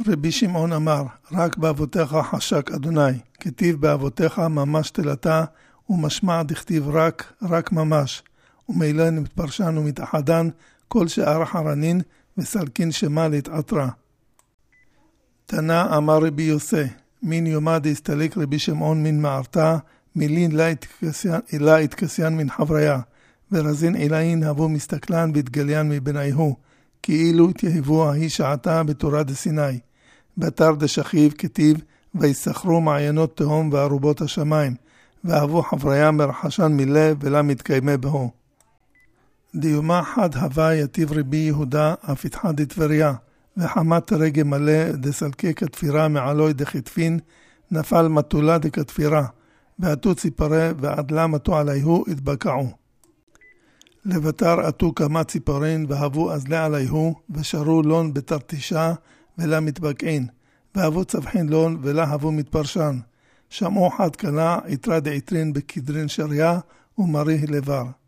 רבי שמעון אמר, רק באבותיך חשק אדוני, כתיב באבותיך ממש תלתה, ומשמע דכתיב רק ממש, ומילא נתפרשן ומתאחדן, כל שאר חרנין, וסלקין שמה להתעטרה. תנא אמר רבי יוסי, מן יומא דהסתלק רבי שמעון מן מערתה, מילין לה התקסיין מן חבריה, ורזין עילאין הבו מסתכלן והתגליין מבנייהו, כאילו תיהבו ההיא שעתה בתורה דסיני. בתר דשכיב כתיב, ויסחרו מעיינות תהום וארובות השמיים, ואהבו חבריה מרחשן מלב ולה מתקיימה בהו. דיומה חד הווה יתיב רבי יהודה אף התחד דתבריה, וחמת רגע מלא דסלקי כתפירה מעלוי דחטפין, נפל מטולה דכתפירה, ועתו ציפרי ועדלה מטו עליהו התבקעו. לבטר עתו כמה ציפורין והבו אזלה עליהו, ושרו לון בתרתישה ולה מתבקעין, והבו צבחין לון ולה הבו מתפרשן. שמעו חד קלה יתרה דעיטרין בכדרין שריה ומרי לבר.